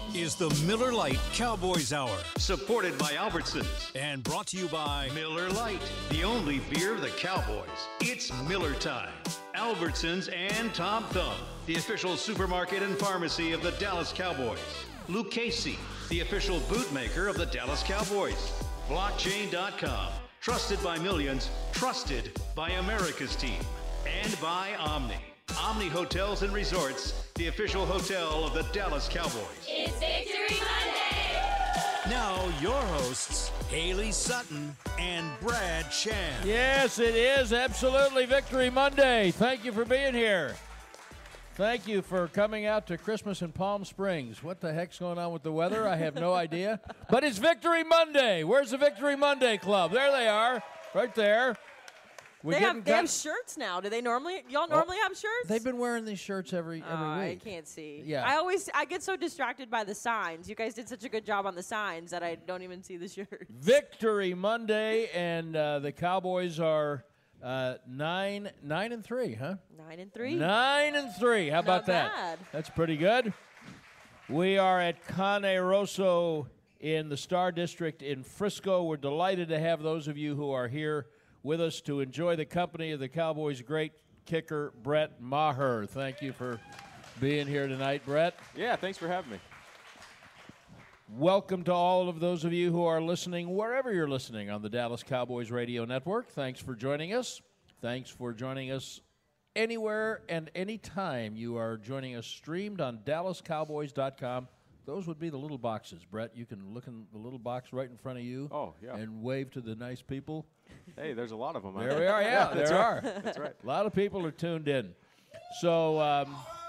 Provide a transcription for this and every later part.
is the Miller Lite Cowboys Hour. Supported by Albertsons. And brought to you by Miller Lite, the only beer of the Cowboys. It's Miller time. Albertsons and Tom Thumb, the official supermarket and pharmacy of the Dallas Cowboys. Lucchese, the official bootmaker of the Dallas Cowboys. Blockchain.com, trusted by millions, trusted by America's team. And by Omni. Omni Hotels and Resorts, the official hotel of the Dallas Cowboys. It's Victory Monday! Now your hosts, Haley Sutton and Brad Chan. Yes, it is absolutely Victory Monday. Thank you for being here. Thank you for coming out to Christmas in Palm Springs. What the heck's going on with the weather? I have no idea. But it's Victory Monday. Where's the Victory Monday Club? There they are, right there. They have shirts now. Do they normally? Y'all normally have shirts? They've been wearing these shirts every week. I can't see. Yeah. I get so distracted by the signs. You guys did such a good job on the signs that I don't even see the shirts. Victory Monday, and the Cowboys are 9-3, huh? 9-3. 9-3. How about that? Bad. That's pretty good. We are at Cane Rosso in the Star District in Frisco. We're delighted to have those of you who are here with us to enjoy the company of the Cowboys' great kicker, Brett Maher. Thank you for being here tonight, Brett. Yeah, thanks for having me. Welcome to all of those of you who are listening, wherever you're listening on the Dallas Cowboys Radio Network. Thanks for joining us. Thanks for joining us anywhere and anytime you are joining us streamed on DallasCowboys.com. Those would be the little boxes, Brett. You can look in the little box right in front of you and wave to the nice people. Hey, there's a lot of them. There we are, yeah, there are. That's right. A lot of people are tuned in. So,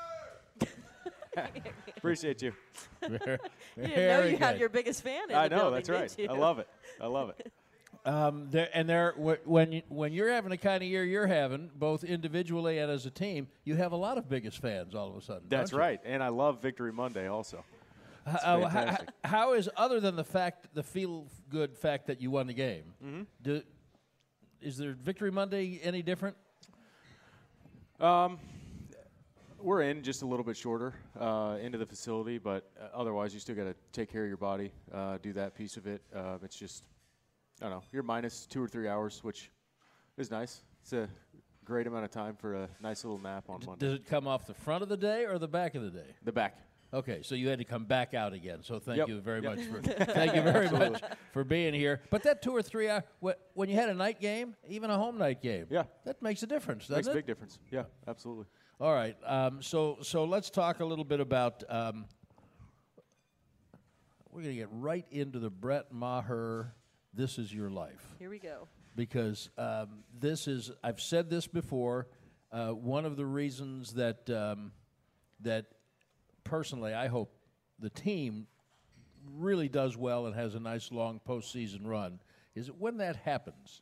appreciate you. You didn't know you had your biggest fan in I the know, building, that's right. did you? I love it. I love it. When you're having the kind of year you're having, both individually and as a team, you have a lot of biggest fans all of a sudden. That's don't you? right. And I love Victory Monday also. It's fantastic. How is, other than the feel-good fact that you won the game, is there Victory Monday any different? We're in just a little bit shorter into the facility, but otherwise you still got to take care of your body, do that piece of it. It's just, I don't know, you're minus 2 or 3 hours, which is nice. It's a great amount of time for a nice little nap on Monday. Does it come off the front of the day or the back of the day? The back. Okay, so you had to come back out again. So thank Yep. you very Yep. much for being here. But that 2 or 3 hours, when you had a night game, even a home night game, that makes a difference, doesn't Makes it? a big difference. Yeah, absolutely. All right. So let's talk a little bit about. We're going to get right into the Brett Maher. This is your life. Here we go. Because this is. I've said this before. One of the reasons that that personally, I hope the team really does well and has a nice long postseason run is that when that happens,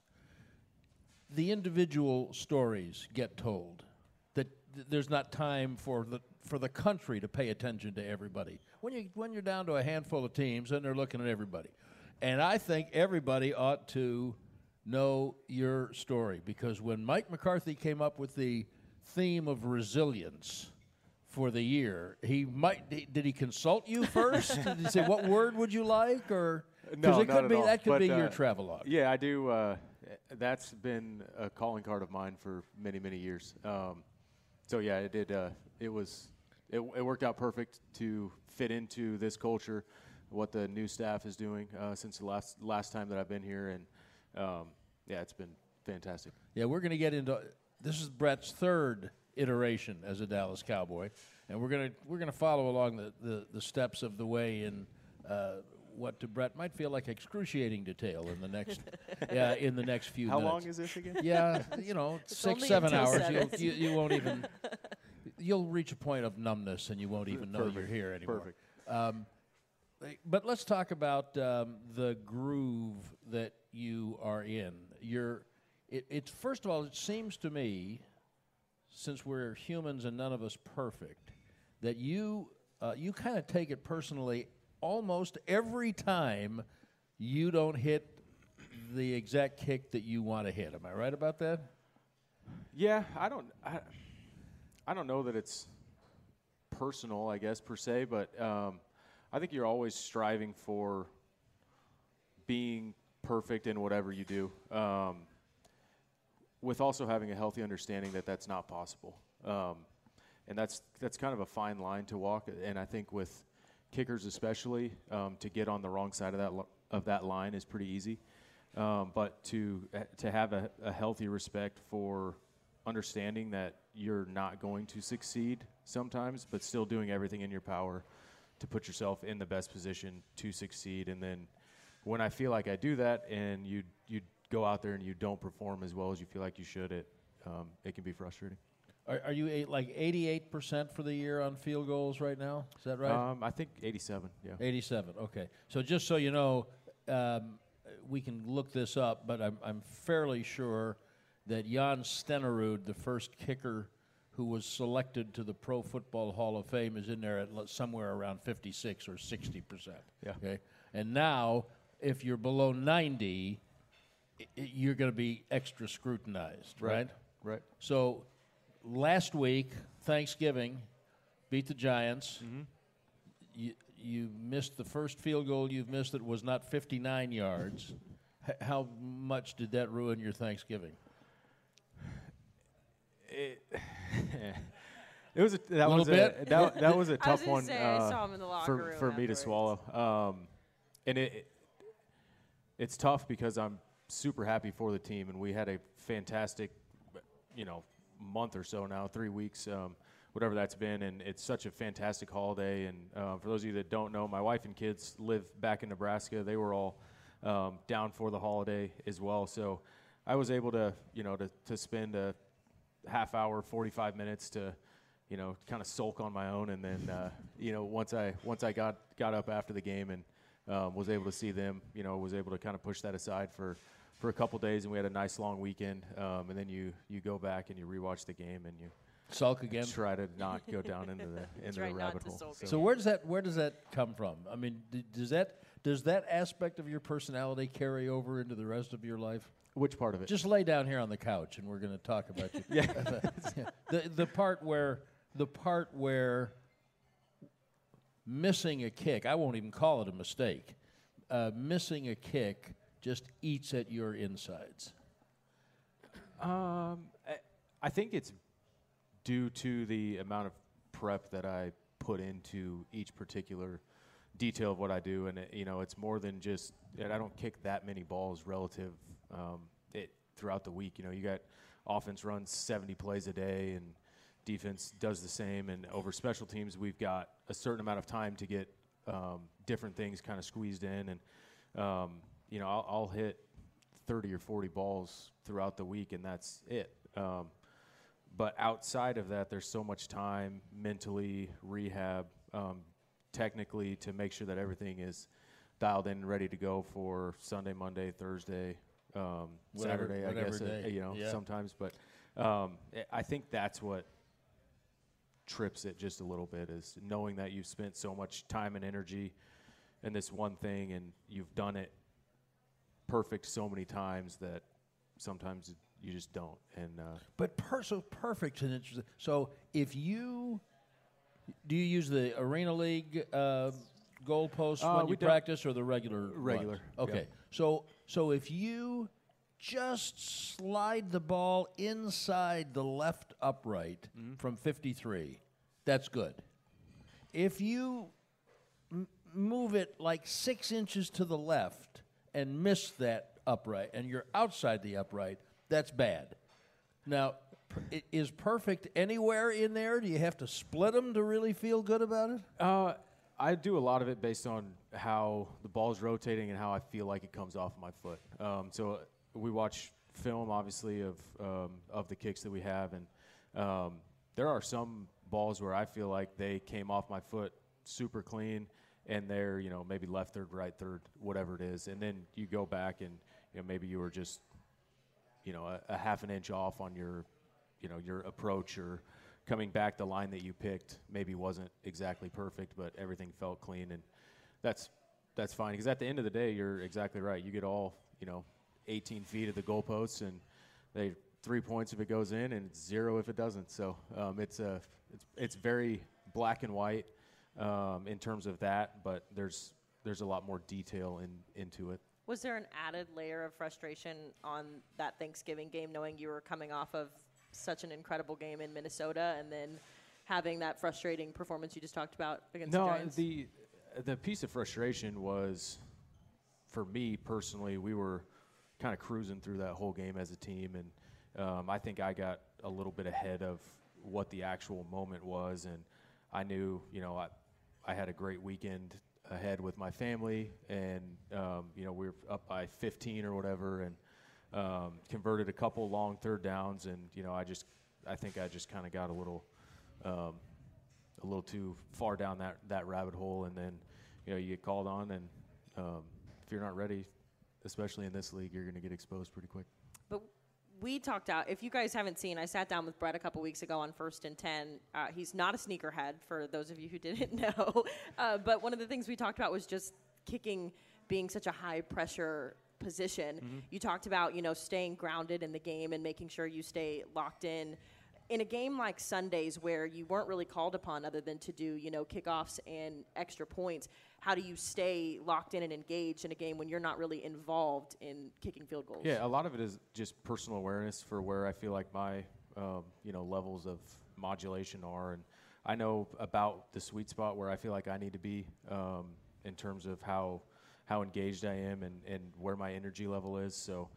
the individual stories get told. That there's not time for the country to pay attention to everybody. When you're down to a handful of teams, then they're looking at everybody. And I think everybody ought to know your story, because when Mike McCarthy came up with the theme of resilience for the year, did he consult you first? Did he say, what word would you like? Or No, it not could be at all. that could But, be your travelogue. Yeah, I do. That's been a calling card of mine for many, many years. So yeah, it did. It worked out perfect to fit into this culture, what the new staff is doing since the last time that I've been here, and yeah, it's been fantastic. Yeah, we're going to get into this is Brett's third iteration as a Dallas Cowboy, and we're gonna follow along the steps of the way in what to Brett might feel like excruciating detail in the next few How minutes. long is this again? Yeah, 6-7 hours. 7. You won't even. You'll reach a point of numbness, and you won't even know you're here anymore. Perfect. But let's talk about the groove that you are in. It's first of all, it seems to me, since we're humans and none of us perfect, that you kind of take it personally almost every time you don't hit the exact kick that you want to hit. Am I right about that? Yeah, I don't know that it's personal, I guess, per se, but I think you're always striving for being perfect in whatever you do, with also having a healthy understanding that that's not possible. And that's kind of a fine line to walk. And I think with kickers especially, to get on the wrong side of that line is pretty easy. But to have a healthy respect for understanding that you're not going to succeed sometimes, but still doing everything in your power to put yourself in the best position to succeed. And then when I feel like I do that and you go out there and you don't perform as well as you feel like you should, it can be frustrating. Are you like 88% for the year on field goals right now? Is that right? I think 87, yeah. 87, okay. So just so you know, we can look this up, but I'm fairly sure that Jan Stenerud, the first kicker who was selected to the Pro Football Hall of Fame, is in there at somewhere around 56 or 60%. Yeah. Okay. And now, if you're below 90, you're going to be extra scrutinized, right? Right. So last week, Thanksgiving, beat the Giants. Mm-hmm. You missed the first field goal you've missed that was not 59 yards. How much did that ruin your Thanksgiving? That was a tough one I saw him in the locker room for me to swallow. And it's tough because I'm super happy for the team, and we had a fantastic, month or so now, 3 weeks, whatever that's been, and it's such a fantastic holiday. And for those of you that don't know, my wife and kids live back in Nebraska. They were all down for the holiday as well, so I was able to spend a half hour, 45 minutes to kind of sulk on my own, and then once I got up after the game and was able to see them, was able to kind of push that aside for a couple days, and we had a nice long weekend, and then you go back and you rewatch the game and you sulk again, try to not go down into the rabbit hole. So where does that come from? I mean, does that aspect of your personality carry over into the rest of your life? Which part of it? Just lay down here on the couch, and we're going to talk about you. Yeah. The part where missing a kick, I won't even call it a mistake. Missing a kick just eats at your insides. I think it's due to the amount of prep that I put into each particular detail of what I do, and it's more than just. And I don't kick that many balls relative. Throughout the week, you got offense runs 70 plays a day, and defense does the same. And over special teams, we've got a certain amount of time to get different things kind of squeezed in. And I'll hit 30 or 40 balls throughout the week, and that's it. But outside of that, there's so much time mentally, rehab, technically, to make sure that everything is dialed in and ready to go for Sunday, Monday, Thursday. Saturday, I guess, sometimes. But I think that's what trips it just a little bit, is knowing that you've spent so much time and energy in this one thing, and you've done it perfect so many times that sometimes you just don't. And but perfect and interesting. So if do you use the Arena League goalposts when you practice, or the regular? Regular. Ones? Okay. Yeah. So if you just slide the ball inside the left upright from 53, that's good. If you move it like 6 inches to the left and miss that upright, and you're outside the upright, that's bad. Now, is perfect anywhere in there? Do you have to split them to really feel good about it? I do a lot of it based on how the ball's rotating and how I feel like it comes off my foot. So we watch film, obviously, of the kicks that we have, and there are some balls where I feel like they came off my foot super clean, and they're maybe left third, right third, whatever it is, and then you go back and maybe you were just a half an inch off on your approach, or coming back, the line that you picked maybe wasn't exactly perfect, but everything felt clean, and that's fine. Because at the end of the day, you're exactly right. You get all 18 feet of the goalposts, and they 3 points if it goes in, and it's 0 if it doesn't. So it's very black and white. in terms of that, but there's a lot more detail into it. Was there an added layer of frustration on that Thanksgiving game, knowing you were coming off of such an incredible game in Minnesota and then having that frustrating performance you just talked about against the Giants? The piece of frustration was, for me personally, we were kind of cruising through that whole game as a team, and I think I got a little bit ahead of what the actual moment was, and I knew, I had a great weekend ahead with my family, and we were up by 15 or whatever, and converted a couple long third downs, and I think I just kind of got a little too far down that rabbit hole, and then you get called on, and if you're not ready, especially in this league, you're going to get exposed pretty quick. But we talked out, if you guys haven't seen, I sat down with Brett a couple weeks ago on 1st and 10. He's not a sneakerhead, for those of you who didn't know. But one of the things we talked about was just kicking being such a high-pressure position. Mm-hmm. You talked about, staying grounded in the game and making sure you stay locked in. In a game like Sunday's, where you weren't really called upon other than to do, kickoffs and extra points, how do you stay locked in and engaged in a game when you're not really involved in kicking field goals? Yeah, a lot of it is just personal awareness for where I feel like my, levels of modulation are. And I know about the sweet spot where I feel like I need to be in terms of how engaged I am and where my energy level is. So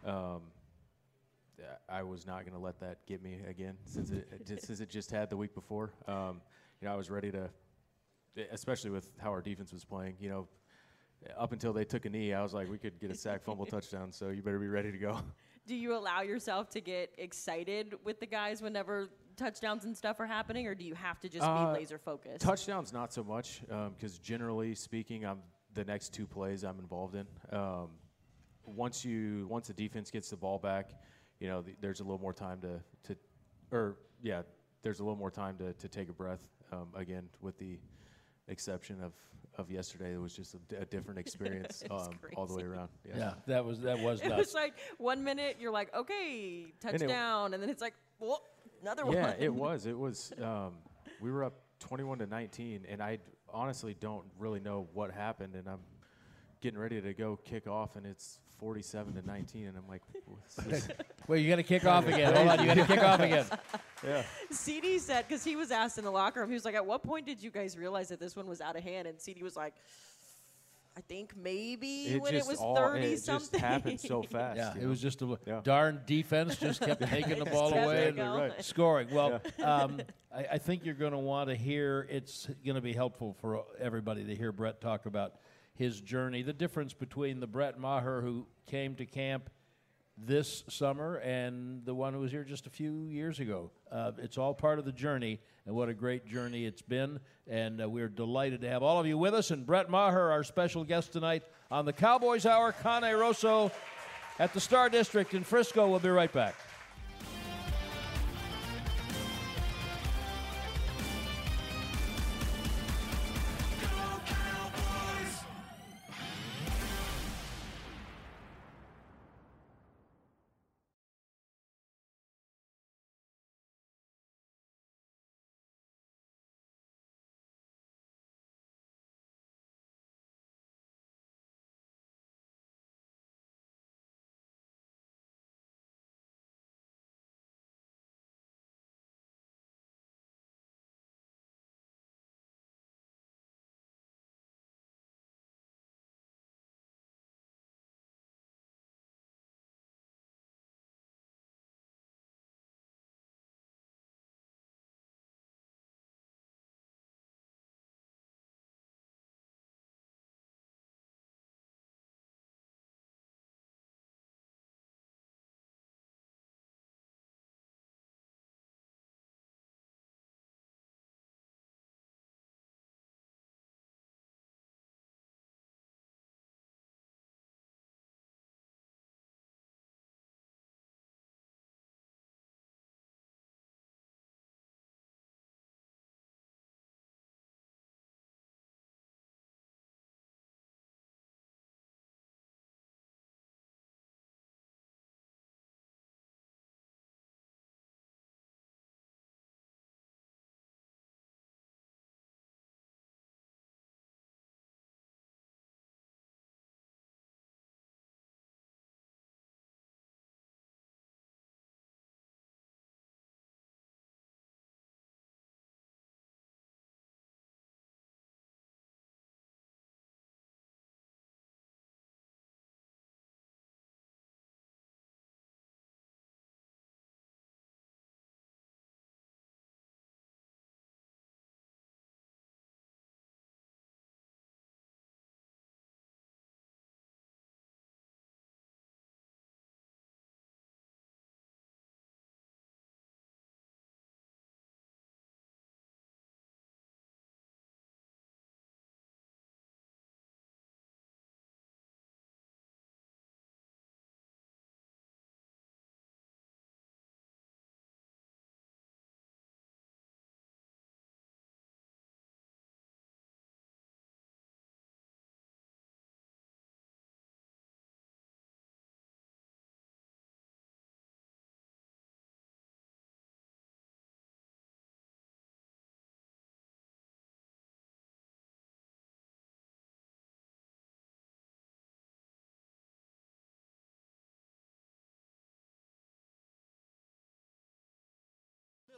I was not going to let that get me again since it just had the week before. I was ready to, especially with how our defense was playing, up until they took a knee, I was like, we could get a sack, fumble, touchdown, so you better be ready to go. Do you allow yourself to get excited with the guys whenever touchdowns and stuff are happening, or do you have to just be laser focused? Touchdowns, not so much, because generally speaking, the next two plays I'm involved in. Once the defense gets the ball back, there's a little more time there's a little more time to take a breath. Again, with the exception of yesterday, it was just a different experience all the way around. Yeah, that was nuts. It was like 1 minute you're like, okay, touchdown, and then it's like, well, another one. Yeah, it was. We were up 21-19, and I honestly don't really know what happened, and I'm getting ready to go kick off, and it's 47-19, and I'm like, well, you got to kick off again. Hold on, you got to kick off again. Yeah. CD said, because he was asked in the locker room, he was like, at what point did you guys realize that this one was out of hand? And CD was like, I think maybe it was 30-something. It just happened so fast. Yeah, it was just a darn defense just kept taking the ball away and scoring. Well, I think you're going to want to hear, it's going to be helpful for everybody to hear Brett talk about his journey, the difference between the Brett Maher who came to camp this summer and the one who was here just a few years ago. It's all part of the journey, and what a great journey it's been. And we're delighted to have all of you with us. And Brett Maher, our special guest tonight on the Cowboys Hour, Cane Rosso at the Star District in Frisco. We'll be right back.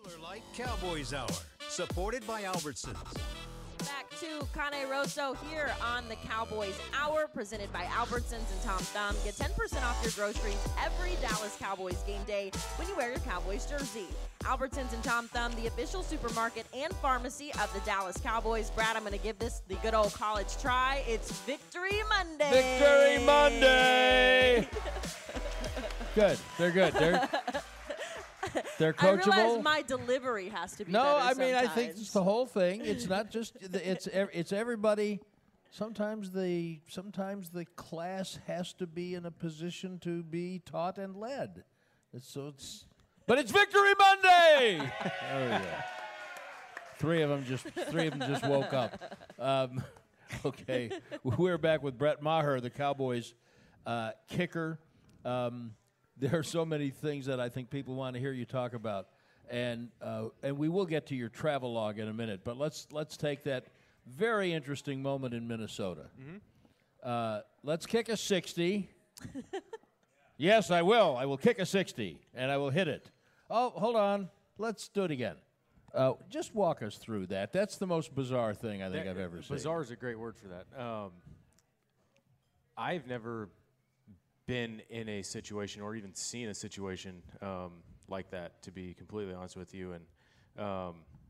Miller Lite Cowboys Hour, supported by Albertsons. Back to Cane Rosso here on the Cowboys Hour, presented by Albertsons and Tom Thumb. Get 10% off your groceries every Dallas Cowboys game day when you wear your Cowboys jersey. Albertsons and Tom Thumb, the official supermarket and pharmacy of the Dallas Cowboys. Brad, I'm going to give this the good old college try. It's Victory Monday. Victory Monday! Good. They're good. They're coachable. I realize my delivery has to be No, better I mean, I think sometimes. it's the whole thing. It's not just it's everybody. Sometimes the class has to be in a position to be taught and led. But it's Victory Monday. Oh yeah. Three of them just woke up. Okay, we're back with Brett Maher, the Cowboys kicker. There are so many things that I think people want to hear you talk about, and we will get to your travel log in a minute. But let's take that very interesting moment in Minnesota. Mm-hmm. Let's kick a 60. Yes, I will. I will kick a 60, and I will hit it. Oh, hold on. Let's do it again. Just walk us through that. That's the most bizarre thing I think I've ever seen. Bizarre is a great word for that. I've never been in a situation or even seen a situation like that, to be completely honest with you. And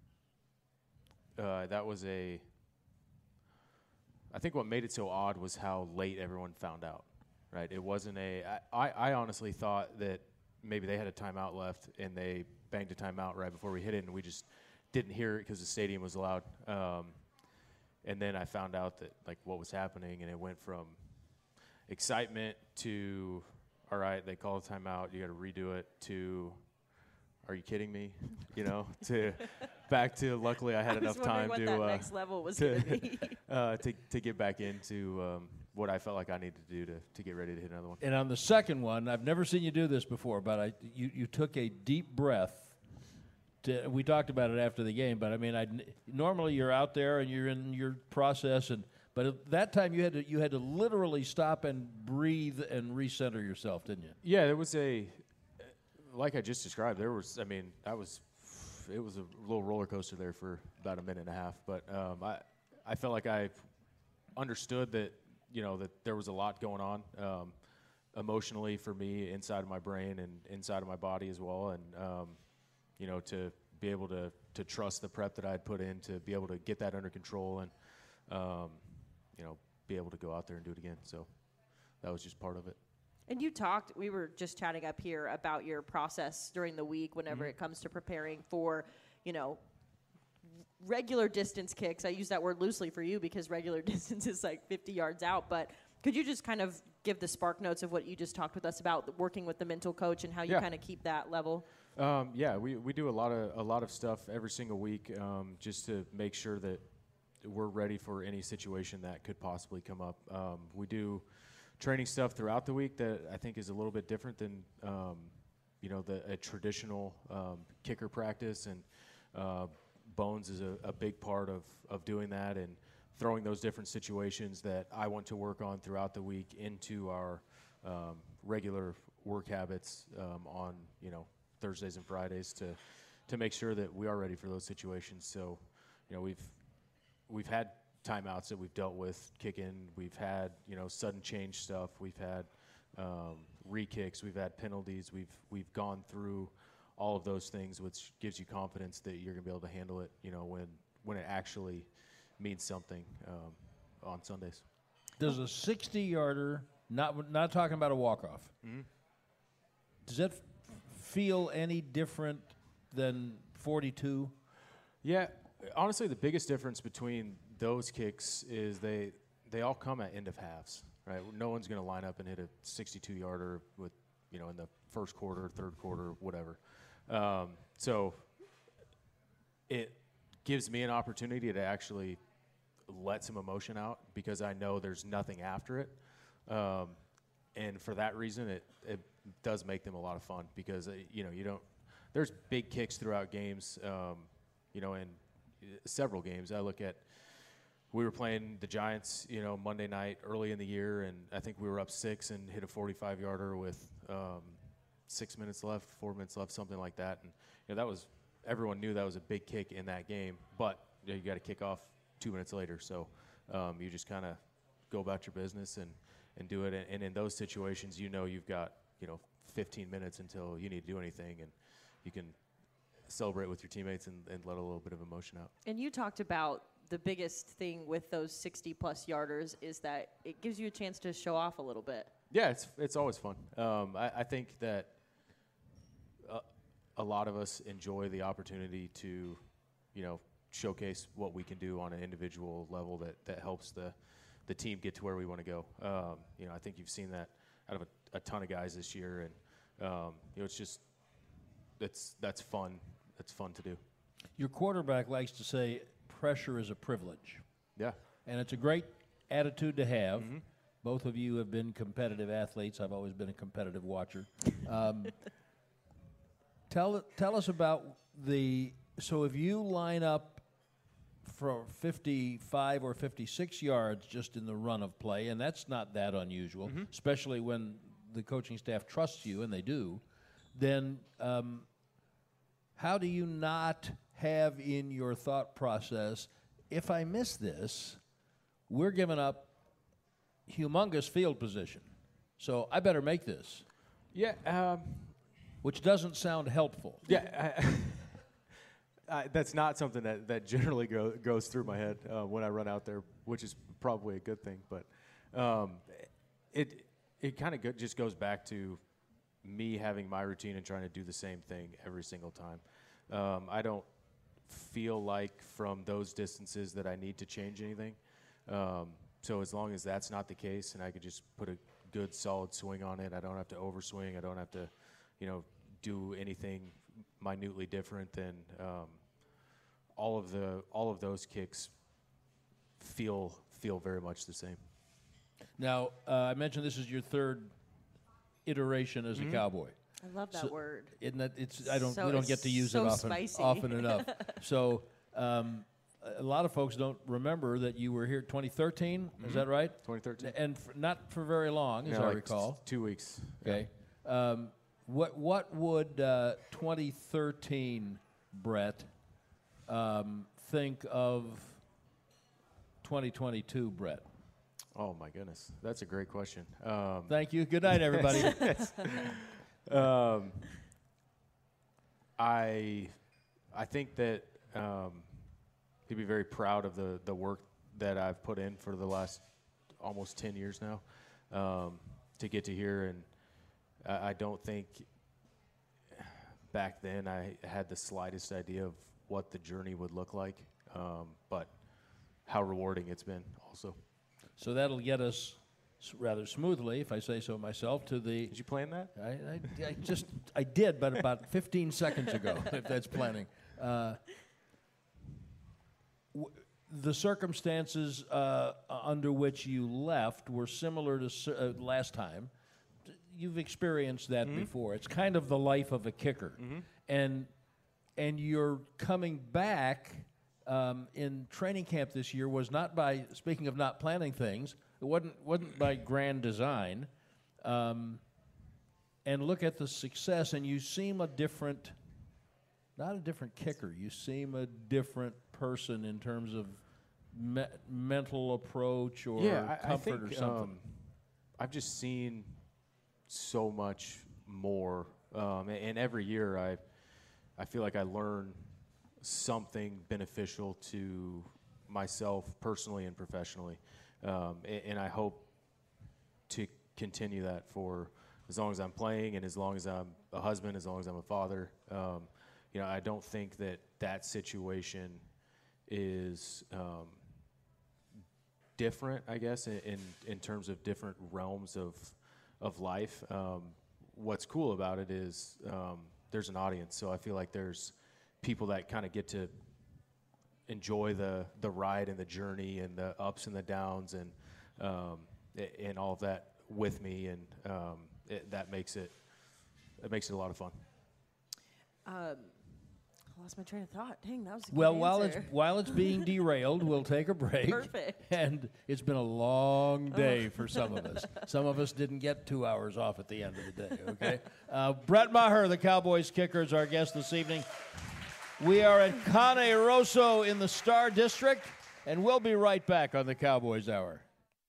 that was I think what made it so odd was how late everyone found out, right? It wasn't I honestly thought that maybe they had a timeout left and they banged a timeout right before we hit it, and we just didn't hear it because the stadium was loud. And then I found out that, like, what was happening, and it went from excitement to, all right, they call a timeout, you got to redo it, to, are you kidding me? To back to, luckily I had enough time what to that next level was going to be. to get back into what I felt like I needed to do to get ready to hit another one. And on the second one, I've never seen you do this before, but you took a deep breath. We talked about it after the game, but I mean, normally you're out there and you're in your process, but at that time you had to literally stop and breathe and recenter yourself, didn't you? Yeah, there was like I just described. It was a little roller coaster there for about a minute and a half, but I felt like I understood that that there was a lot going on emotionally for me inside of my brain and inside of my body as well, and to be able to trust the prep that I had put in, to be able to get that under control, and be able to go out there and do it again. So that was just part of it. And we were just chatting up here about your process during the week whenever it comes to preparing for, regular distance kicks. I use that word loosely for you because regular distance is like 50 yards out, but could you just kind of give the spark notes of what you just talked with us about, working with the mental coach and how you kind of keep that level? We do a lot of stuff every single week just to make sure that we're ready for any situation that could possibly come up. We do training stuff throughout the week that I think is a little bit different than a traditional kicker practice, and Bones is a big part of doing that and throwing those different situations that I want to work on throughout the week into our regular work habits on Thursdays and Fridays to make sure that we are ready for those situations. So we've had timeouts that we've dealt with kicking. We've had sudden change stuff. We've had re-kicks. We've had penalties. We've gone through all of those things, which gives you confidence that you're going to be able to handle it, when it actually means something on Sundays. Does a 60-yarder, not talking about a walk-off, does that feel any different than 42? Yeah, honestly, the biggest difference between those kicks is they all come at end of halves, right? No one's going to line up and hit a 62-yarder with, in the first quarter, third quarter, whatever. So it gives me an opportunity to actually let some emotion out because I know there's nothing after it. And for that reason, it does make them a lot of fun because, there's big kicks throughout games, in several games. We were playing the Giants, Monday night early in the year, and I think we were up 6 and hit a 45-yarder with 6 minutes left, 4 minutes left, something like that. And that was everyone knew that was a big kick in that game, but you got to kick off 2 minutes later. So you just kind of go about your business and do it. And in those situations, you've got 15 minutes until you need to do anything, and you can celebrate with your teammates and let a little bit of emotion out. And you talked about the biggest thing with those 60-plus yarders is that it gives you a chance to show off a little bit. Yeah, it's always fun. I think that a lot of us enjoy the opportunity to, showcase what we can do on an individual level that helps the team get to where we want to go. I think you've seen that out of a ton of guys this year, and it's just that's fun. That's fun to do. Your quarterback likes to say pressure is a privilege. Yeah. And it's a great attitude to have. Mm-hmm. Both of you have been competitive athletes. I've always been a competitive watcher. Tell us about so if you line up for 55 or 56 yards just in the run of play, and that's not that unusual, mm-hmm. especially when the coaching staff trusts you, and they do, then how do you not have in your thought process, if I miss this, we're giving up humongous field position, so I better make this? Yeah. Which doesn't sound helpful. Yeah. That's not something that generally goes through my head when I run out there, which is probably a good thing. But it kind of just goes back to me having my routine and trying to do the same thing every single time. I don't feel like from those distances that I need to change anything. So as long as that's not the case and I could just put a good solid swing on it, I don't have to overswing. I don't have to, do anything minutely different, than all of those kicks feel very much the same. Now, I mentioned this is your third iteration as a Cowboy. I love that word. Isn't that we don't get to use it often enough. So a lot of folks don't remember that you were here 2013. Mm-hmm. Is that right? 2013. And not for very long, as I recall. 2 weeks. Okay. Yeah. What would 2013 Brett think of 2022 Brett? Oh my goodness, that's a great question. Thank you. Good night, everybody. I think that he'd be very proud of the work that I've put in for the last almost 10 years now to get to here, and I don't think back then I had the slightest idea of what the journey would look like, but how rewarding it's been also. So that'll get us rather smoothly, if I say so myself, to the... Did you plan that? I did, but about 15 seconds ago, if that's planning. The circumstances under which you left were similar to last time. You've experienced that before. It's kind of the life of a kicker. Mm-hmm. And you're coming back in training camp this year was not by, speaking of not planning things, it wasn't by grand design. And look at the success, and you seem not a different kicker. You seem a different person in terms of mental approach or comfort, I think, or something. I've just seen so much more, and every year I feel like I learn something beneficial to myself personally and professionally, and I hope to continue that for as long as I'm playing and as long as I'm a husband, as long as I'm a father. I don't think that situation is different, I guess, in terms of different realms of life. What's cool about it is there's an audience, so I feel like there's people that kind of get to enjoy the ride and the journey and the ups and the downs and all of that with me, and that makes it a lot of fun. I lost my train of thought. Dang, that was a good well. answer. While it's being derailed, we'll take a break. Perfect. And it's been a long day for some of us. Some of us didn't get 2 hours off at the end of the day. Okay. Brett Maher, the Cowboys kicker, is our guest this evening. We are at Cane Rosso in the Star District, and we'll be right back on the Cowboys Hour.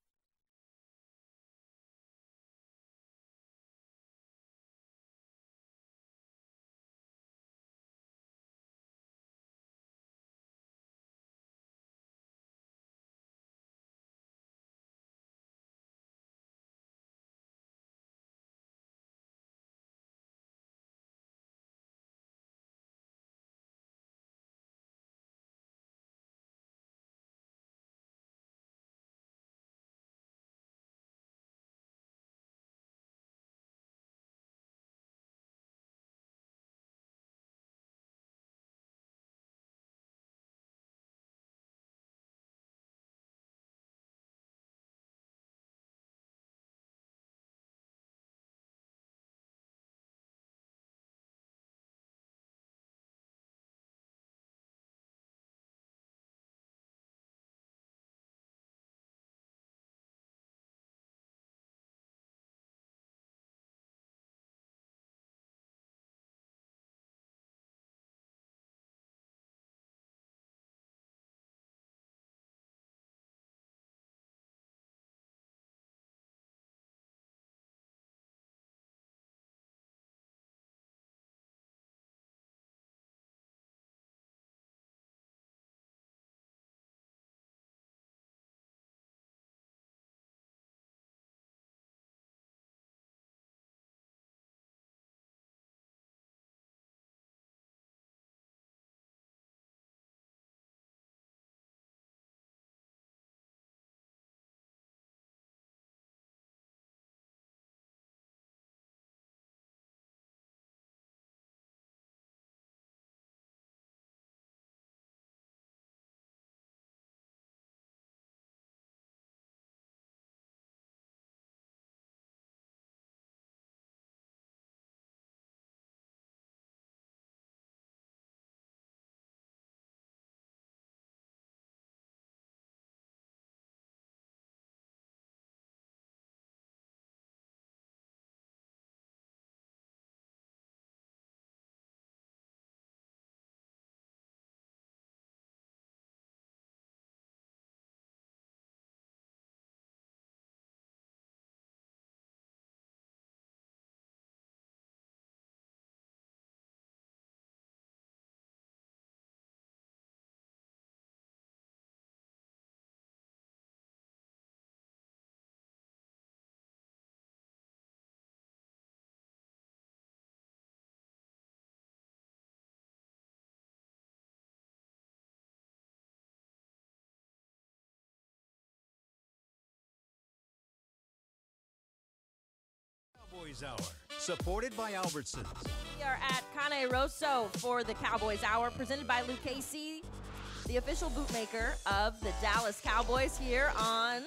Cowboys Hour, supported by Albertsons. We are at Cane Rosso for the Cowboys Hour, presented by Lucchese, the official bootmaker of the Dallas Cowboys, here on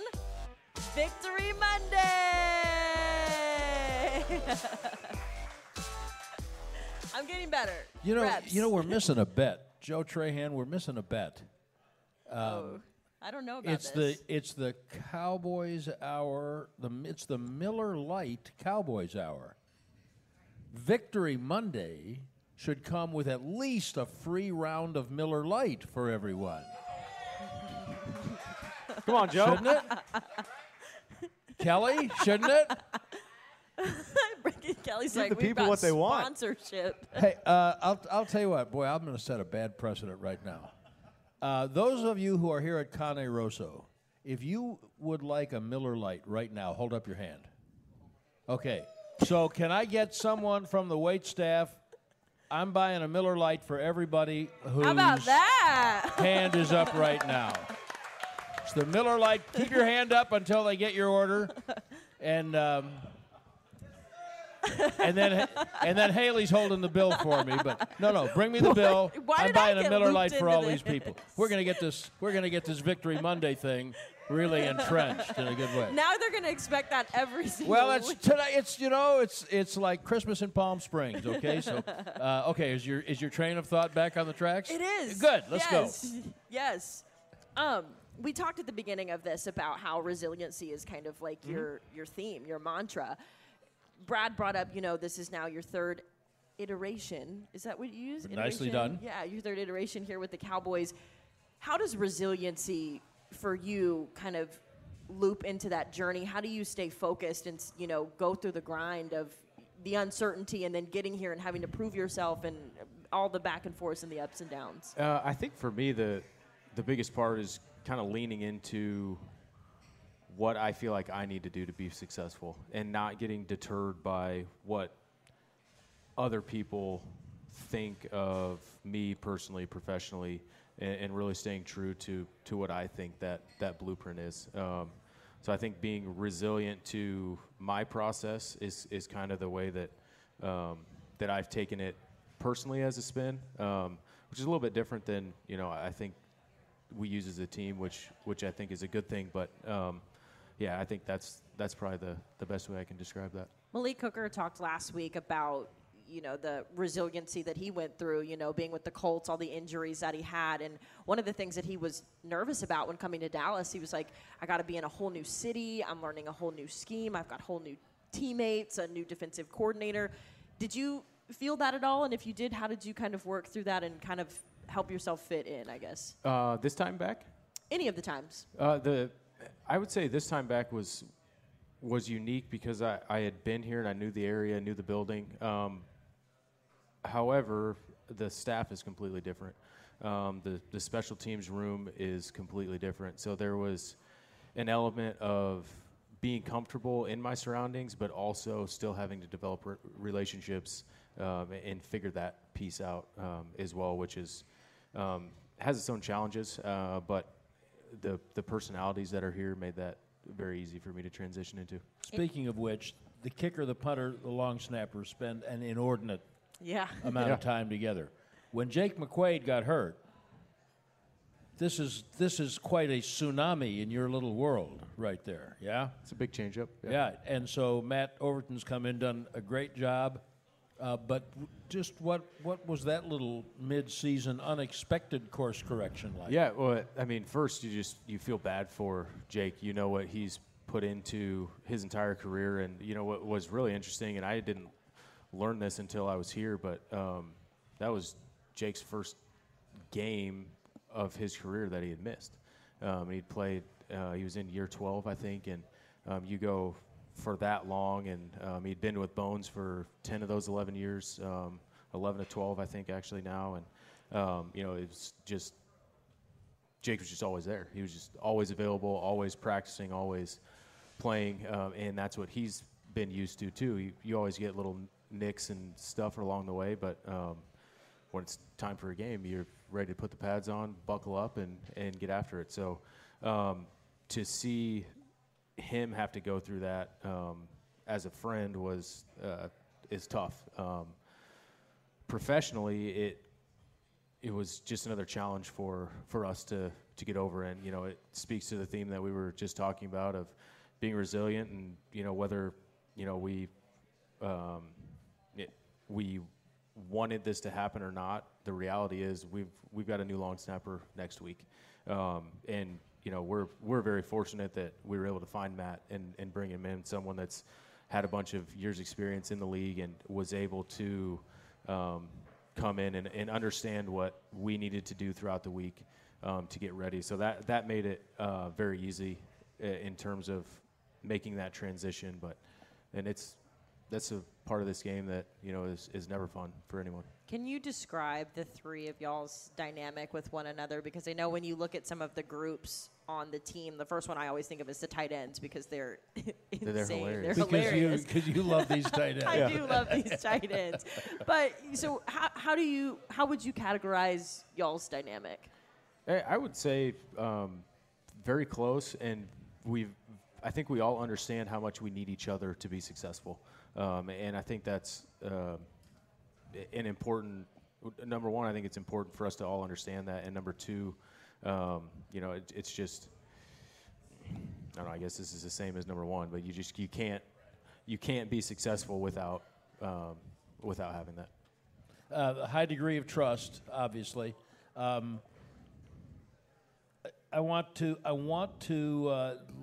Victory Monday. I'm getting better. You know, Reps. we're missing a bet. Joe Trahan, we're missing a bet. I don't know about this. It's the Cowboys Hour. It's the Miller Lite Cowboys Hour. Victory Monday should come with at least a free round of Miller Lite for everyone. Come on, Joe. Shouldn't it? Kelly, shouldn't it? Kelly's Give like, the we've people got what they want." sponsorship. Hey, I'll tell you what, boy, I'm going to set a bad precedent right now. Those of you who are here at Cane Rosso, if you would like a Miller Lite right now, hold up your hand. Okay, so can I get someone from the wait staff? I'm buying a Miller Lite for everybody whose How about that? hand is up right now. It's the Miller Lite. Keep your hand up until they get your order, and then Haley's holding the bill for me. But no, bring me the bill. Why I'm did I buying a get Miller looped Lite for all into these this? people. We're gonna get this Victory Monday thing really entrenched in a good way. Now they're going to expect that every single Well, it's week. tonight. It's like Christmas in Palm Springs. Okay, so okay, is your train of thought back on the tracks? It is. Good. Let's go. Yes. We talked at the beginning of this about how resiliency is kind of like your theme, your mantra. Brad brought up, this is now your third iteration. Is that what you use? Nicely Iteration? done. Yeah, your third iteration here with the Cowboys. How does resiliency for you kind of loop into that journey? How do you stay focused and, go through the grind of the uncertainty and then getting here and having to prove yourself and all the back and forth and the ups and downs? I think for me, the biggest part is kind of leaning into what I feel like I need to do to be successful and not getting deterred by what other people think of me personally, professionally, and really staying true to what I think that blueprint is. So I think being resilient to my process is kind of the way that that I've taken it personally as a spin, which is a little bit different than I think we use as a team, which I think is a good thing. But I think that's probably the best way I can describe that. Malik Hooker talked last week about the resiliency that he went through, being with the Colts, all the injuries that he had. And one of the things that he was nervous about when coming to Dallas, he was like, I got to be in a whole new city. I'm learning a whole new scheme. I've got whole new teammates, a new defensive coordinator. Did you feel that at all? And if you did, how did you kind of work through that and kind of help yourself fit in, I guess? This time back? Any of the times. I would say this time back was unique because I had been here and I knew the area, knew the building. However, the staff is completely different. The special teams room is completely different. So there was an element of being comfortable in my surroundings, but also still having to develop relationships and figure that piece out as well, which is has its own challenges. But the personalities that are here made that very easy for me to transition into. Speaking of which, the kicker, the punter, the long snapper spend an inordinate amount of time together. When Jake McQuaid got hurt, this is quite a tsunami in your little world right there, yeah? It's a big change-up. Yeah, and so Matt Overton's come in, done a great job. But just what was that little mid-season unexpected course correction like? Yeah, well, I mean, first you feel bad for Jake. You know what he's put into his entire career, and what was really interesting, and I didn't learn this until I was here, but that was Jake's first game of his career that he had missed. He'd played, he was in year 12, I think, and you go for that long, and he'd been with Bones for 10 of those 11 years, 11 to 12, I think, actually now, and it was just, Jake was just always there. He was just always available, always practicing, always playing, and that's what he's been used to, too. You always get little nicks and stuff along the way, but when it's time for a game, you're ready to put the pads on, buckle up, and get after it. So to see him have to go through that as a friend is tough. Professionally, it was just another challenge for us to get over, and it speaks to the theme that we were just talking about of being resilient, and whether we wanted this to happen or not. The reality is we've got a new long snapper next week, and we're very fortunate that we were able to find Matt and bring him in, someone that's had a bunch of years experience in the league and was able to come in and understand what we needed to do throughout the week to get ready. So that made it very easy in terms of making that transition. That's a part of this game that is never fun for anyone. Can you describe the three of y'all's dynamic with one another? Because I know when you look at some of the groups on the team, the first one I always think of is the tight ends because they're insane. Hilarious. They're hilarious. Because you love these tight ends. I do love these tight ends. But so how would you categorize y'all's dynamic? I would say very close, and I think we all understand how much we need each other to be successful. And I think that's an important number one. I think it's important for us to all understand that. And number two, it's just, I don't know, I guess this is the same as number one, but you can't be successful without having that. A high degree of trust, obviously. I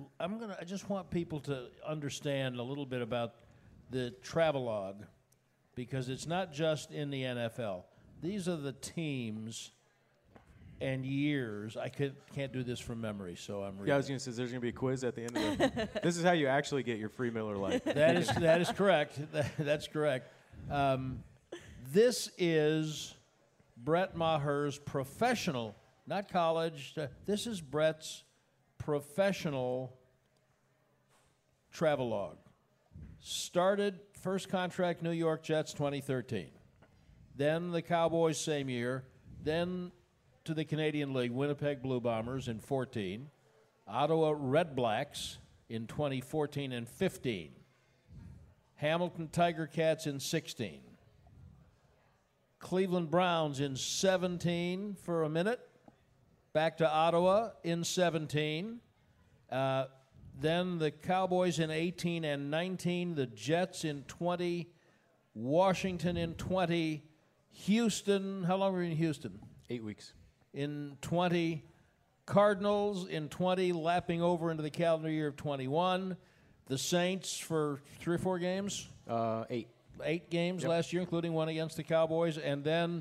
just want people to understand a little bit about the travelogue, because it's not just in the NFL. These are the teams and years. I can't do this from memory, so I'm reading. Yeah, I was going to say there's going to be a quiz at the end of it. This is how you actually get your free Miller Lite. That is correct. That's correct. This is Brett Maher's professional, not college. This is Brett's professional travelogue. Started first contract New York Jets 2013. Then the Cowboys same year. Then to the Canadian League, Winnipeg Blue Bombers in 14. Ottawa Red Blacks in 2014 and 15. Hamilton Tiger Cats in 16. Cleveland Browns in 17 for a minute. Back to Ottawa in 17. Then the Cowboys in 18 and 19. The Jets in 20. Washington in 20. Houston, how long were you in Houston? 8 weeks. In 20. Cardinals in 20, lapping over into the calendar year of 21. The Saints for 3 or 4 games? 8. 8 games last year, including one against the Cowboys, and then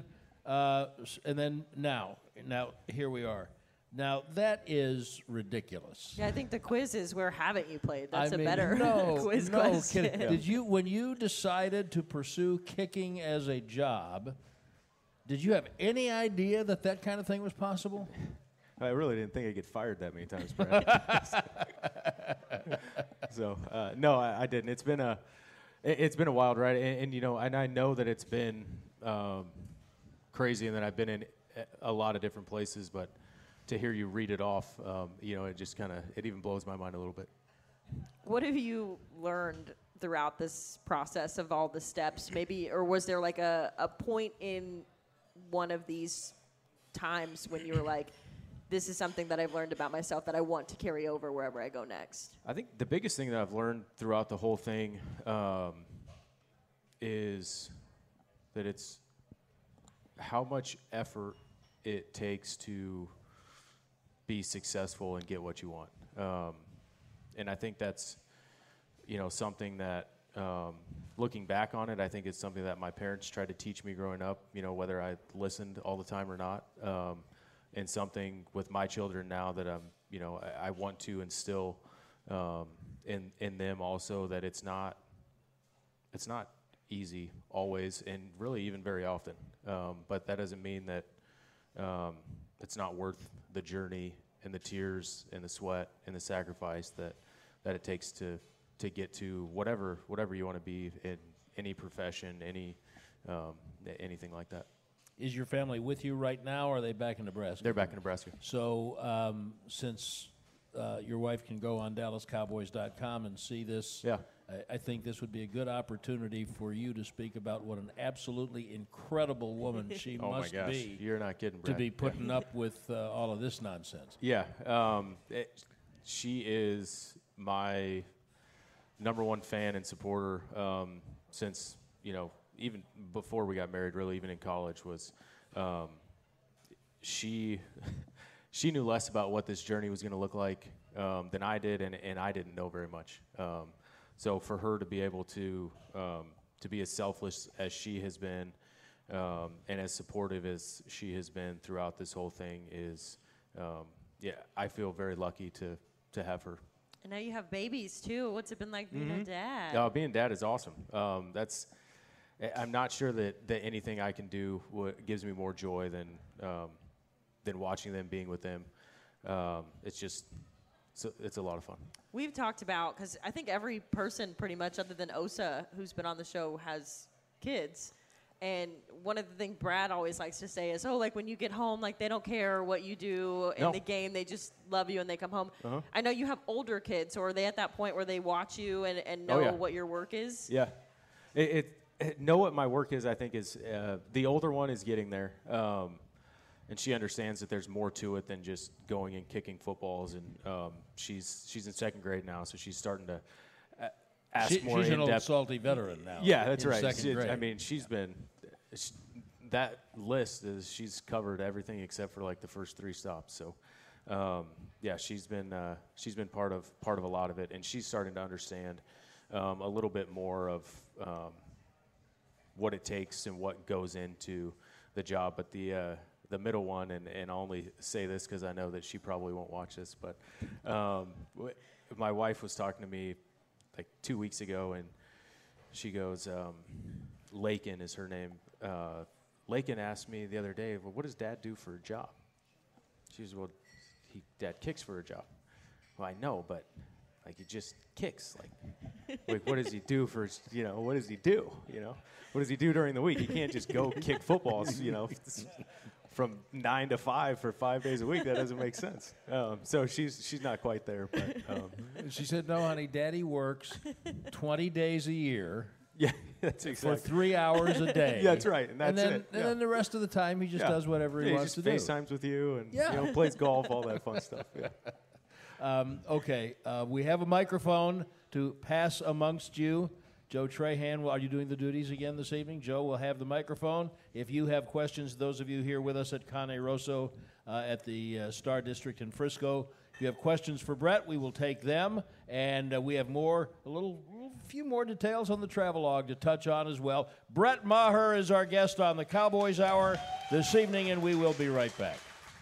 now here we are. Now that is ridiculous. Yeah, I think the quiz is where haven't you played? That's I mean, a better quiz no question. kidding. Did you, when you decided to pursue kicking as a job, did you have any idea that kind of thing was possible? I really didn't think I'd get fired that many times, Brad. So no, I didn't. It's been a wild ride, and you know, and I know that it's been crazy, and that I've been in a lot of different places. But to hear you read it off, you know, it just it even blows my mind a little bit. What have you learned throughout this process of all the steps? Maybe, or was there like a point in one of these times when you were like, this is something that I've learned about myself that I want to carry over wherever I go next? I think the biggest thing that I've learned throughout the whole thing is that it's how much effort it takes to be successful and get what you want. And I think that's, you know, something that, looking back on it, I think it's something that my parents tried to teach me growing up, you know, whether I listened all the time or not. And something with my children now that you know, I want to instill in them also, that it's not easy always, and really even very often. But that doesn't mean that it's not worth the journey and the tears and the sweat and the sacrifice that it takes to get to whatever you want to be in any profession, anything like that. Is your family with you right now, or are they back in Nebraska? They're back in Nebraska. So since your wife can go on DallasCowboys.com and see this, yeah. I think this would be a good opportunity for you to speak about what an absolutely incredible woman she oh must my gosh. be. You're not kidding, Brad. To be putting up with all of this nonsense. Yeah. She is my number one fan and supporter since, you know, even before we got married, really, even in college, was she knew less about what this journey was going to look like than I did, and I didn't know very much. So for her to be able to be as selfless as she has been, and as supportive as she has been throughout this whole thing is, yeah, I feel very lucky to have her. And now you have babies too. What's it been like being a dad? Being a dad is awesome. I'm not sure that anything I can do gives me more joy than watching them, being with them. It's a lot of fun. We've talked about, because I think every person pretty much other than Osa who's been on the show has kids. And one of the things Brad always likes to say is, oh, like when you get home, like they don't care what you do in the game. They just love you and they come home. Uh-huh. I know you have older kids, or are they at that point where they watch you and know what your work is? Yeah. Know what my work is, I think, is the older one is getting there. And she understands that there's more to it than just going and kicking footballs. And she's in second grade now, so she's starting to ask more in-depth. She's an old salty veteran now. Yeah, that's right. Second grade. I mean, that list is she's covered everything except for like the first 3 stops. So, yeah, she's been part of a lot of it, and she's starting to understand a little bit more of what it takes and what goes into the job. But the middle one, and I'll only say this because I know that she probably won't watch this, but my wife was talking to me like 2 weeks ago, and she goes, Lakin is her name. Lakin asked me the other day, well, what does Dad do for a job? She was, well, Dad kicks for a job. Well, I know, but like he just kicks. Like what does he do for? What does he do? What does he do during the week? He can't just go kick footballs. From 9 to 5 for 5 days a week. That doesn't make sense. So she's not quite there. But she said, "No, honey, Daddy works 20 days a year." Yeah, that's exactly. For 3 hours a day. Yeah, that's right, and that's it. And then the rest of the time, he just does whatever he wants to do. He just FaceTimes with you and plays golf, all that fun stuff. Yeah. Okay, we have a microphone to pass amongst you. Joe Trahan, are you doing the duties again this evening? Joe will have the microphone. If you have questions, those of you here with us at Cane Rosso at the Star District in Frisco, if you have questions for Brett, we will take them. And we have few more details on the travelogue to touch on as well. Brett Maher is our guest on the Cowboys Hour this evening, and we will be right back.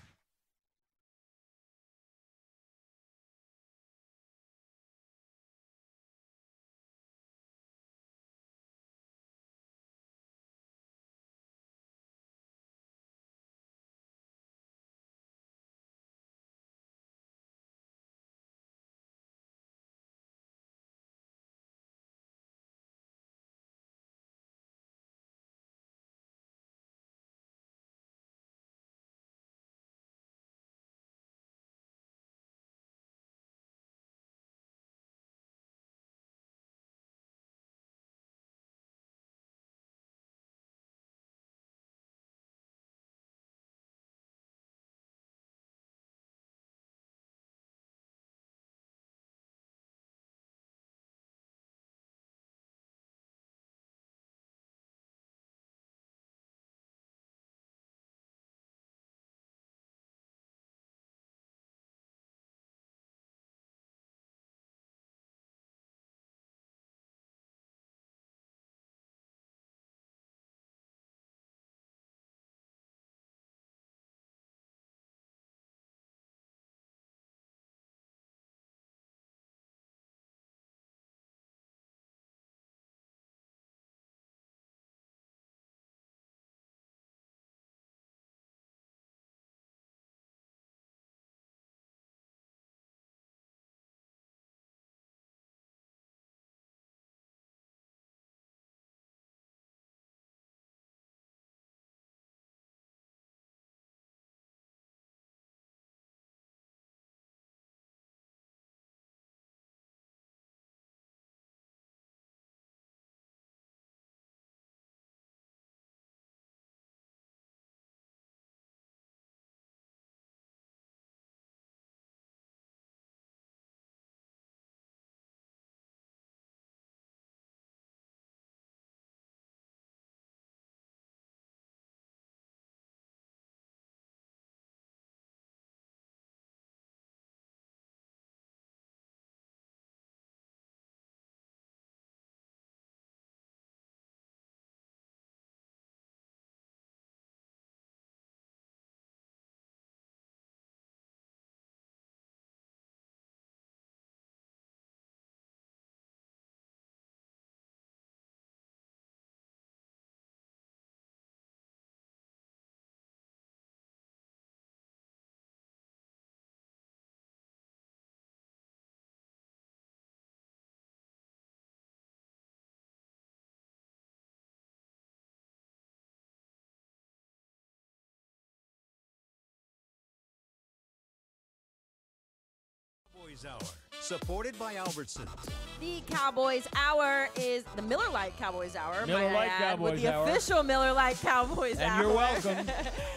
Cowboys Hour, supported by Albertsons. The Cowboys Hour is the Miller Lite Cowboys Hour. Miller Lite Cowboys with the Hour. Official Miller Lite Cowboys Hour. And you're welcome.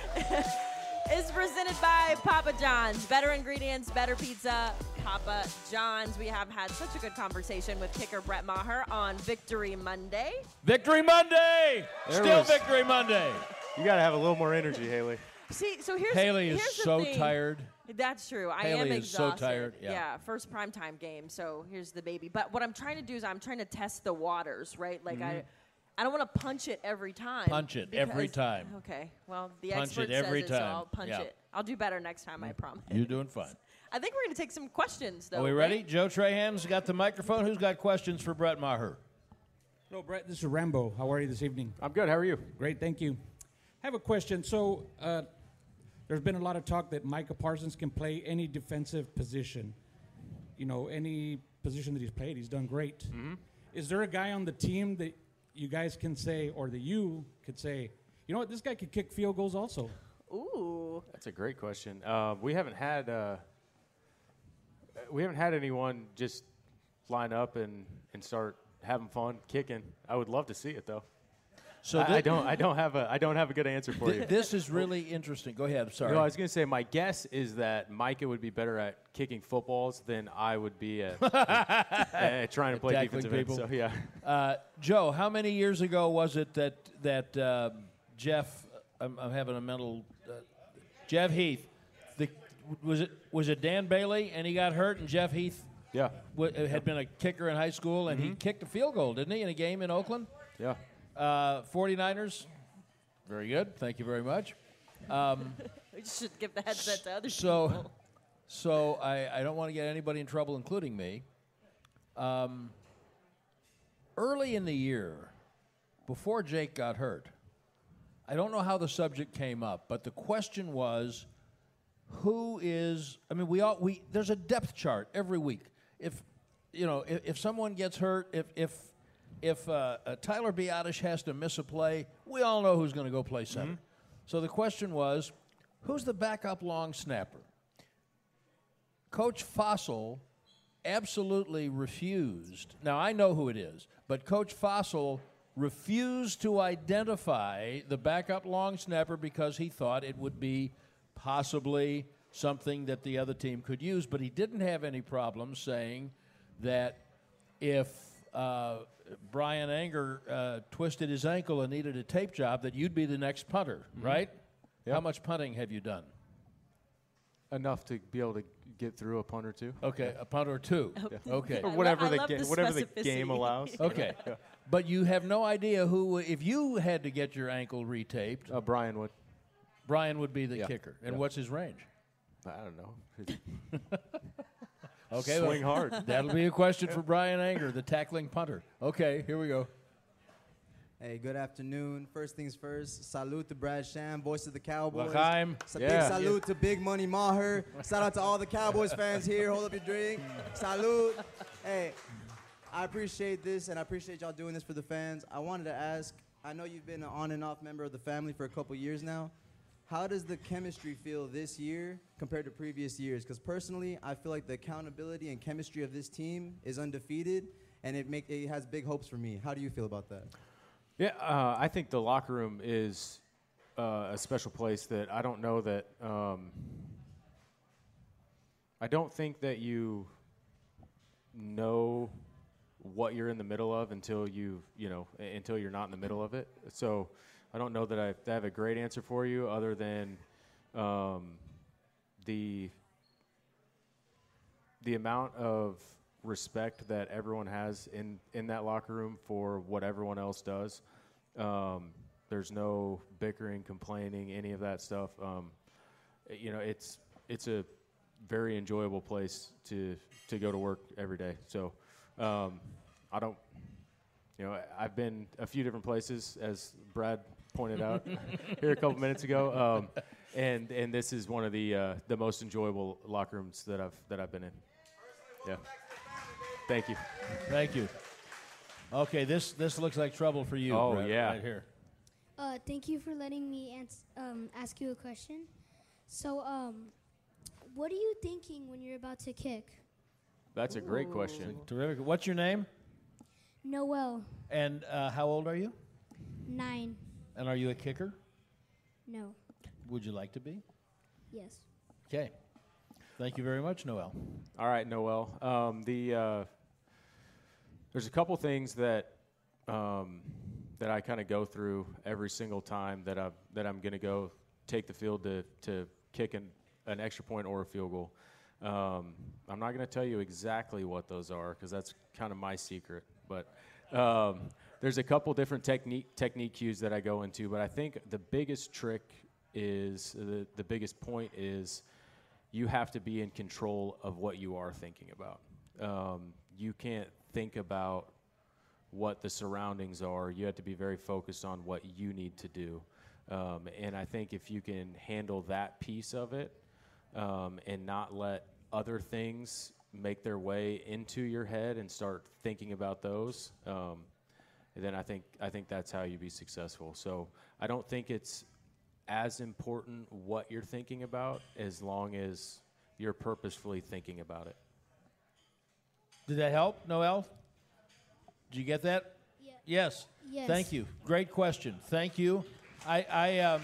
Is presented by Papa John's. Better ingredients, better pizza, Papa John's. We have had such a good conversation with kicker Brett Maher on Victory Monday. Victory Monday! Victory Monday! You got to have a little more energy, Haley. See, so here's Haley here's is the so thing. tired. That's true. I Haley am is so exhausted. tired, yeah. First primetime game, so here's the baby. But what I'm trying to do is I'm trying to test the waters, right? Like I don't want to punch it every time. Punch it every time. Okay. Well, the Punch expert it every says it, so time. I'll punch Yeah. it. I'll do better next time, I promise. You're doing fine. I think we're going to take some questions, though. Are we right? ready? Joe Trahan's got the microphone. Who's got questions for Brett Maher? Hello, Brett. This is Rambo. How are you this evening? I'm good. How are you? Great, thank you. I have a question. So, there's been a lot of talk that Micah Parsons can play any defensive position. You know, any position that he's played, he's done great. Mm-hmm. Is there a guy on the team that you guys can say, or that you could say, you know what, this guy could kick field goals also? Ooh. That's a great question. We haven't had anyone just line up and start having fun kicking. I would love to see it though. So I don't have a good answer for you. This is really interesting. Go ahead. I'm sorry. No, I was going to say my guess is that Micah would be better at kicking footballs than I would be at, at trying to play Tackling defensive end. people. So yeah. Joe, how many years ago was it that Jeff? I'm having a mental. Jeff Heath. Was it Dan Bailey and he got hurt and Jeff Heath Yeah. had been a kicker in high school and he kicked a field goal, didn't he, in a game in Oakland? Yeah. 49ers. Very good. Thank you very much. We should give the headset to other people. So I don't want to get anybody in trouble, including me. Early in the year, before Jake got hurt, I don't know how the subject came up, but the question was, who is? I mean, there's a depth chart every week. If someone gets hurt, if Tyler Biadasz has to miss a play, we all know who's going to go play center. So the question was, who's the backup long snapper? Coach Fossil absolutely refused. Now, I know who it is, but Coach Fossil refused to identify the backup long snapper because he thought it would be possibly something that the other team could use, but he didn't have any problem saying that if Brian Anger twisted his ankle and needed a tape job, that you'd be the next punter, right? Yep. How much punting have you done? Enough to be able to get through a punt or two. Okay, a punt or two. Okay. Or I whatever love whatever the specificity. game allows. Okay. But you have no idea who, if you had to get your ankle retaped, Brian would. Brian would be the Yeah. kicker. And Yeah. what's his range? I don't know. Okay. Swing well, hard. That'll be a question for Brian Anger, the tackling punter. Okay, here we go. Hey, good afternoon. First things first, salute to Brad Sham, voice of the Cowboys. L'chaim. Big salute to Big Money Maher. Shout out to all the Cowboys fans here. Hold up your drink. Salute. Hey, I appreciate this, and I appreciate y'all doing this for the fans. I wanted to ask, I know you've been an on and off member of the family for a couple years now. How does the chemistry feel this year compared to previous years? Because personally, I feel like the accountability and chemistry of this team is undefeated, and it has big hopes for me. How do you feel about that? Yeah, I think the locker room is a special place that I don't know that I don't think that you know what you're in the middle of until until you're not in the middle of it. So I don't know that I have a great answer for you other than the amount of respect that everyone has in that locker room for what everyone else does. There's no bickering, complaining, any of that stuff. It's a very enjoyable place to go to work every day. So I don't, I've been a few different places, as Brad pointed out here a couple minutes ago, and this is one of the most enjoyable locker rooms that I've been in. Yeah. Thank you. Thank you. Okay, this looks like trouble for you. Oh, Brett, yeah. right here. Thank you for letting me ask you a question. So, what are you thinking when you're about to kick? That's a great question. Terrific. What's your name? Noel, And how old are you? 9. And are you a kicker? No. Would you like to be? Yes. Okay. Thank you very much, Noel. All right, Noel. There's a couple things that I kind of go through every single time that I'm going to go take the field to kick an extra point or a field goal. I'm not going to tell you exactly what those are because that's kind of my secret. But There's a couple different technique cues that I go into, but I think the biggest trick is the biggest point is you have to be in control of what you are thinking about. You can't think about what the surroundings are. You have to be very focused on what you need to do. And I think if you can handle that piece of it and not let other things make their way into your head and start thinking about those, then I think that's how you be successful. So I don't think it's as important what you're thinking about as long as you're purposefully thinking about it. Did that help, Noel? Did you get that? Yeah. Yes. Yes. Thank you. Great question. Thank you. I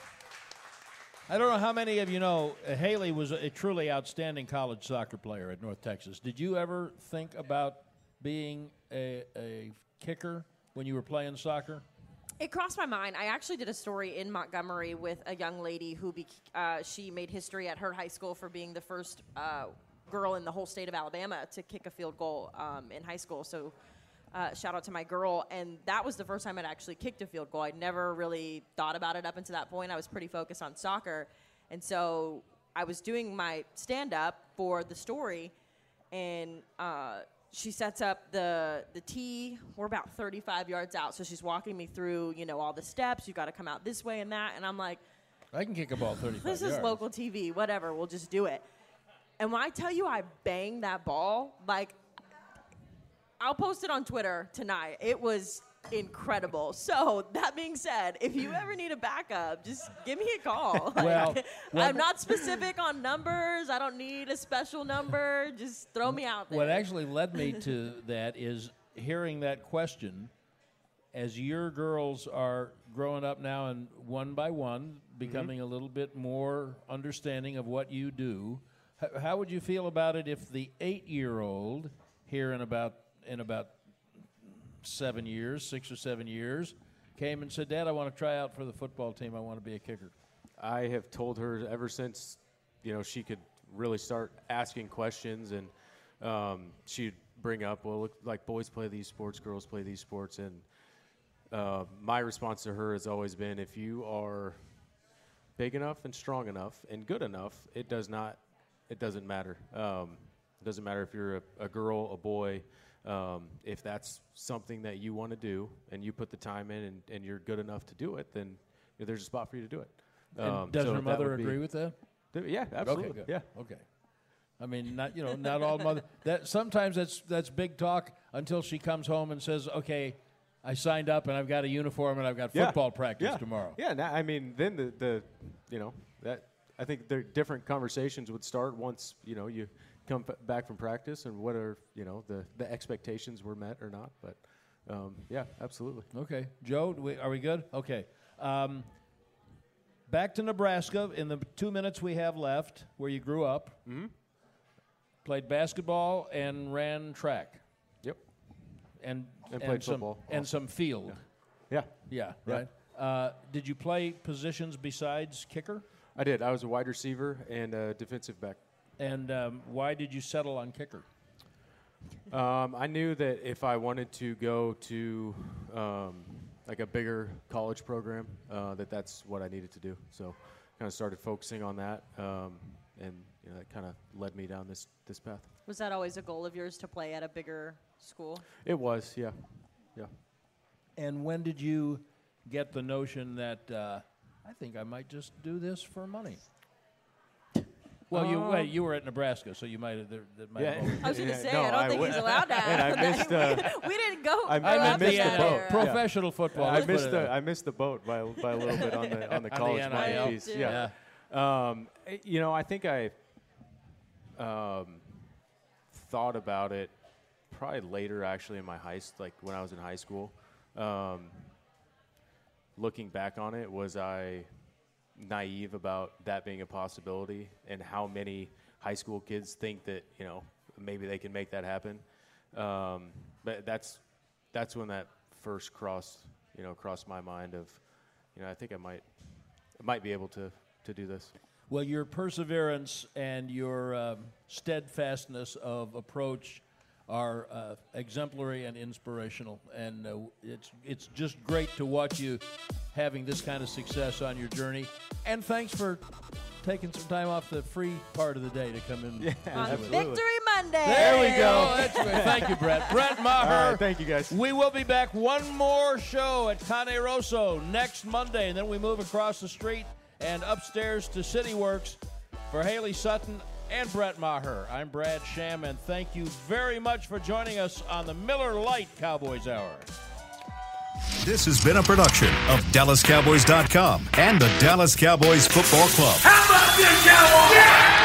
don't know how many of you know, Haley was a truly outstanding college soccer player at North Texas. Did you ever think about being a kicker when you were playing soccer? It crossed my mind. I actually did a story in Montgomery with a young lady who she made history at her high school for being the first girl in the whole state of Alabama to kick a field goal in high school. So shout out to my girl. And that was the first time I'd actually kicked a field goal. I'd never really thought about it up until that point. I was pretty focused on soccer. And so I was doing my stand-up for the story, and she sets up the tee. We're about 35 yards out, so she's walking me through, all the steps. You got to come out this way and that. And I'm like, I can kick a ball 35 this yards. is local TV, whatever. We'll just do it. And when I tell you I banged that ball, like, I'll post it on Twitter tonight. It was incredible. So that being said, if you ever need a backup, just give me a call. I'm not specific on numbers. I don't need a special number. Just throw me out there. What actually led me to that is hearing that question as your girls are growing up now and one by one becoming a little bit more understanding of what you do. How would you feel about it if the 8-year-old here in about 7 years, 6 or 7 years, came and said, Dad, I want to try out for the football team. I want to be a kicker? I have told her ever since, she could really start asking questions, and she'd bring up, well, look, like boys play these sports, girls play these sports. And my response to her has always been, if you are big enough and strong enough and good enough, it doesn't matter. It doesn't matter if you're a girl, a boy. If that's something that you want to do and you put the time in and you're good enough to do it, then there's a spot for you to do it. And does her mother agree with that? Yeah, absolutely. Okay, good. Yeah. Okay. I mean, not all mother. That sometimes that's big talk until she comes home and says, "Okay, I signed up and I've got a uniform and I've got football practice tomorrow." Yeah. I mean, then that I think the different conversations would start once you come back from practice and what are the expectations were met or not. But yeah, absolutely. Okay, Joe, are we good? Okay. Back to Nebraska in the 2 minutes we have left, where you grew up. Mm-hmm. Played basketball and ran track. Yep. And played football and some field. Yeah. Yeah. Right. Did you play positions besides kicker? I did. I was a wide receiver and a defensive back. And why did you settle on kicker? I knew that if I wanted to go to like a bigger college program, that's what I needed to do. So kind of started focusing on that, and that kind of led me down this path. Was that always a goal of yours to play at a bigger school? It was, yeah. And when did you get the notion that I think I might just do this for money? Well, you were at Nebraska, so you might have. I was going to say, I don't think he's allowed to have. And I missed. We didn't go. I missed the boat. Professional football. I missed the boat by a little bit on the college money piece. Yeah. I think I thought about it probably later, actually, in my like when I was in high school. Looking back on it, was I naive about that being a possibility, and how many high school kids think that maybe they can make that happen? But that's when that first crossed my mind of I think I might be able to do this. Well, your perseverance and your steadfastness of approach are exemplary and inspirational, and it's just great to watch you having this kind of success on your journey. And thanks for taking some time off the free part of the day to come in. On Victory Monday. There we go. That's great. Thank you, Brett. Brett Maher. All right, thank you, guys. We will be back one more show at Cane Rosso next Monday, and then we move across the street and upstairs to CityWorks. For Haley Sutton and Brett Maher, I'm Brad Sham, and thank you very much for joining us on the Miller Lite Cowboys Hour. This has been a production of DallasCowboys.com and the Dallas Cowboys Football Club. How about this, Cowboys? Yeah!